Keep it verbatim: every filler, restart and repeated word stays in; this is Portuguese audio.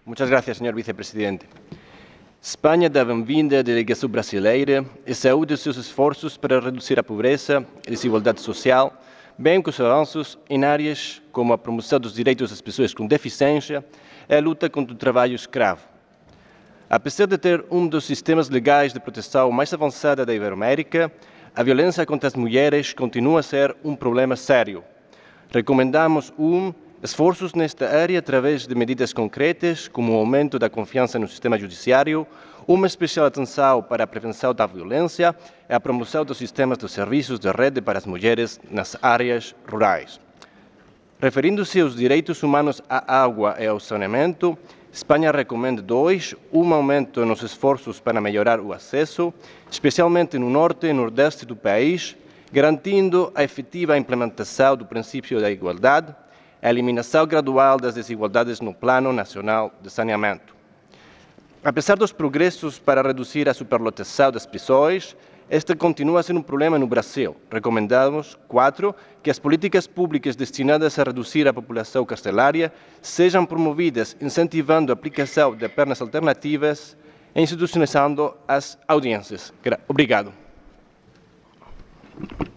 Muchas gracias, senhor vice-presidente. Espanha dá bem-vinda à delegação brasileira e saúda os seus esforços para reduzir a pobreza e a desigualdade social, bem como os avanços em áreas como a promoção dos direitos das pessoas com deficiência e a luta contra o trabalho escravo. Apesar de ter um dos sistemas legais de proteção mais avançada da Iberoamérica, a violência contra as mulheres continua a ser um problema sério. Recomendamos um esforços nesta área através de medidas concretas, como o aumento da confiança no sistema judiciário, uma especial atenção para a prevenção da violência e a promoção dos sistemas de serviços de rede para as mulheres nas áreas rurais. Referindo-se aos direitos humanos à água e ao saneamento, Espanha recomenda dois, um aumento nos esforços para melhorar o acesso, especialmente no norte e nordeste do país, garantindo a efetiva implementação do princípio da igualdade, a eliminação gradual das desigualdades no Plano Nacional de Saneamento. Apesar dos progressos para reduzir a superlotação das prisões, este continua a ser um problema no Brasil. Recomendamos, quatro, que as políticas públicas destinadas a reduzir a população carcerária sejam promovidas, incentivando a aplicação de penas alternativas e institucionalizando as audiências. Obrigado.